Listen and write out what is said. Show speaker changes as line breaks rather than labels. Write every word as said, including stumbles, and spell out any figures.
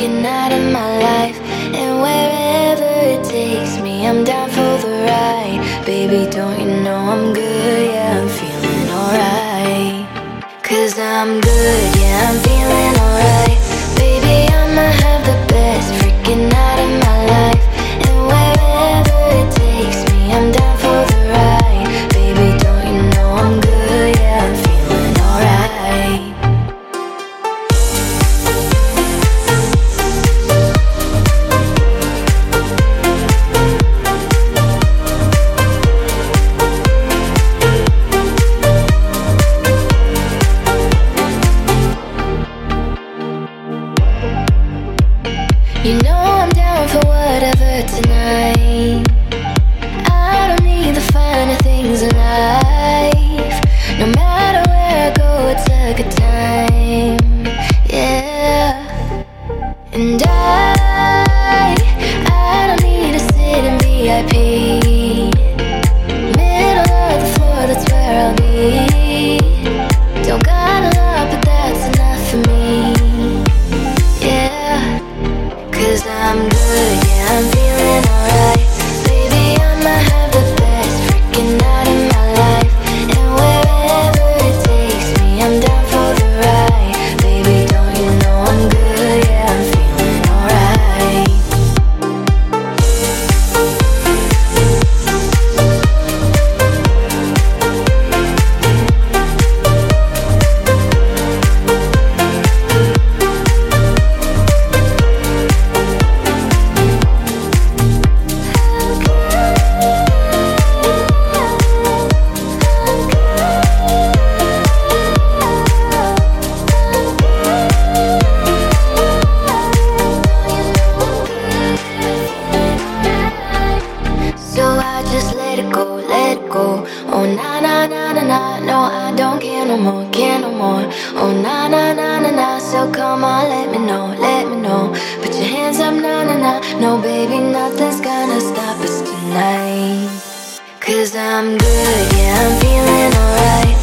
freaking out of my life. And wherever it takes me, I'm down for the ride. Baby, don't you know I'm good? Yeah, I'm feeling alright. Cause I'm good, yeah, I'm feeling alright. Baby, I'ma have the best freaking out of my life. And wherever it takes me, I'm down for the ride. Baby, don't you know I'm good? Yeah, I'm feeling alright. You know I'm down for whatever tonight. I don't need the finer things in life. No matter where I go, it's a good time. Yeah. And I, I don't need to sit in V I P. Middle of the floor, that's where I'll be. Don't got a lot, but that's enough for me. Yeah. Cause I'm good, yeah, I'm feeling alright. Baby, I'ma have the best freaking out of my life. And wherever it takes me, I'm down for the ride. Baby, don't you know I'm good, yeah, I'm feeling alright. So I just let it go, let it go. Oh na na na na na, no I don't care no more, care no more. Oh na na na na na, so come on, let me know, let me know. Put your hands up, na na na. No baby, nothing's gonna stop us tonight. Cause I'm good, yeah, I'm feeling alright.